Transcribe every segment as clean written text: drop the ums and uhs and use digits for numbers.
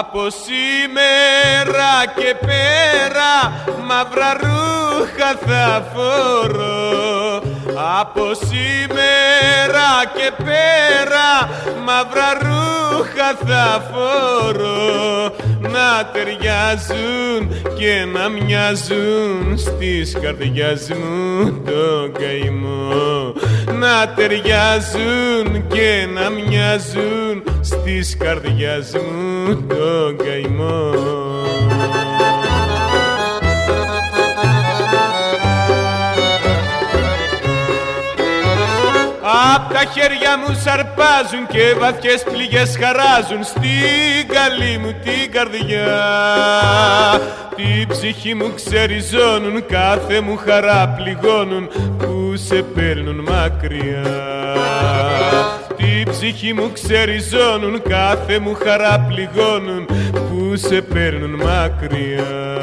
Από σήμερα και πέρα μαύρα ρούχα θα φορώ. Από σήμερα και πέρα μαύρα ρούχα θα φορώ. Να ταιριάζουν και να μοιάζουν στις καρδιάς μου το καημό. Να ταιριάζουν και να μοιάζουν στις καρδιάς μου το καημό. Απ' τα χέρια μου σαρπάζουν και βαθιές πληγές χαράζουν στην καλή μου την καρδιά. Τη ψυχή μου ξεριζώνουν, κάθε μου χαρά πληγώνουν που σε παίρνουν μακριά. Τη ψυχή μου ξεριζώνουν, κάθε μου χαρά πληγώνουν που σε παίρνουν μακριά.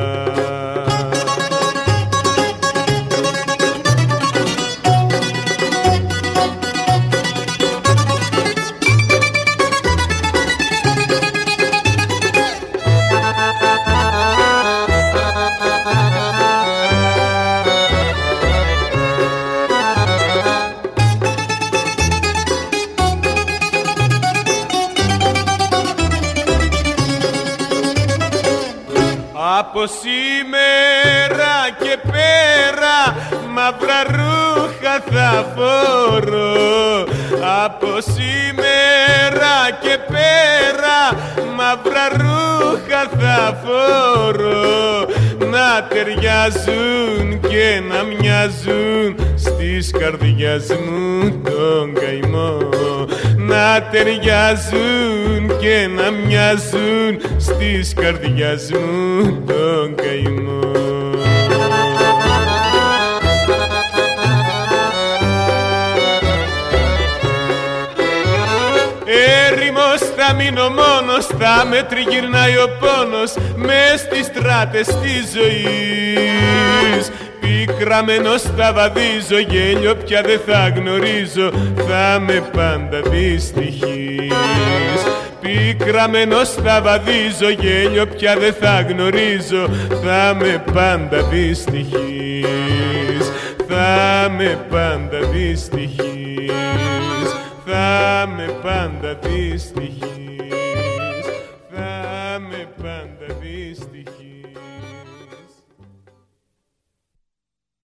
Από σήμερα και πέρα μαύρα ρούχα θα φορώ. Από σήμερα και πέρα μαύρα ρούχα θα φορώ. Να ταιριάζουν και να μοιάζουν στις καρδιάς μου τον καημό. Να ταιριάζουν και να μοιάζουν στις καρδιάς μου τον καημό. Έρημος θα μείνω μόνος, θα με τριγυρνάει ο πόνος μες στις στράτες της ζωής. Πικραμένος θα βαδίζω, γέλιο πια δεν θα γνωρίζω, θα με πάντα δυστυχής. Πικραμένος θα βαδίζω, γέλιο πια δεν θα γνωρίζω, θα με πάντα δυστυχής. Θα με πάντα δυστυχής, θα με πάντα δυστυχής.